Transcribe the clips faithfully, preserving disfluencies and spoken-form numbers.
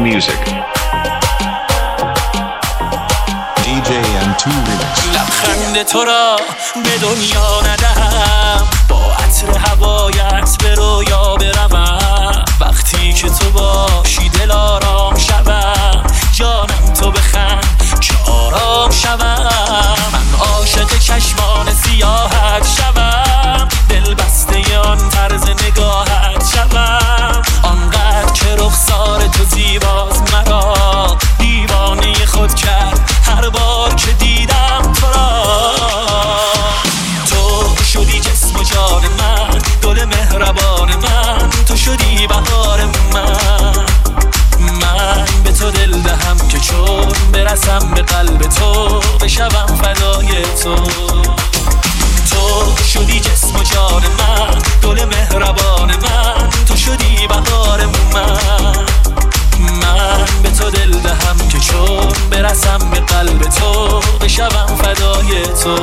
music. دی جی ام تو Remix. لبخند تو را به دنیا ندهم، با عطر هوایت به رویا بروم. وقتی که تو باشی دل آرام شوم، جانم تو بخند که آرام شوم. من عاشق چشمان سیاحت شوم، دل بسته آن طرز نگاهت شوم. آنقدر که رخسار تو زیباست مرا دیوانه خود کرد هر بار که دیدم تو را. تو شدی جسم و جان من، گل مهربان من، تو شدی بهار من. من به تو دل دهم که چون برسم به قلب تو بشوم فدای تو. تو شدی جسم و جان من، گل مهربان من، تو شدی بهار من. من به تو دل دهم که چون برسم به قلب تو بشوم فدای تو.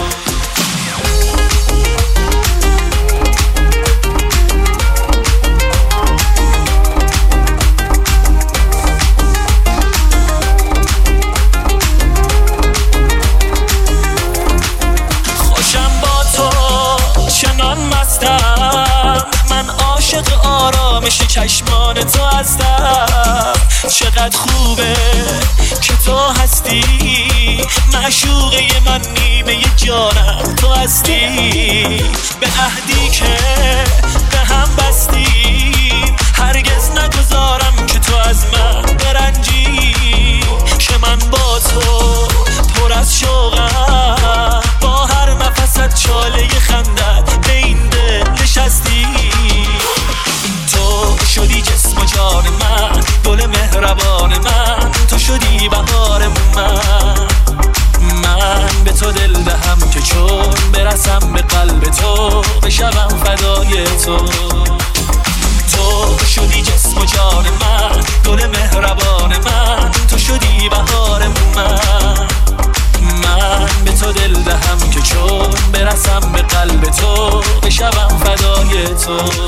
خوشم با تو چنان مستم، من عاشق آرامش چشمان تو هستم. چقدر خوبه که تو هستی، معشوقه من، نیمه جانم تو هستی. به عهدی که به هم بستیم هرگز نگذارم که تو از من برنجی. که من با تو پر از شوقم، با هر نفست چاله خندت به این دل نشستی. تو شدی جسم و جان من، گل مهربان من، تو شدی بهار من. من به تو دل دهم که چون برسم به قلب تو بشوم فدای تو. تو شدی جسم و جان من، گل مهربان من، تو شدی بهار من. من به تو دل دهم که چون برسم به قلب تو بشوم فدای تو.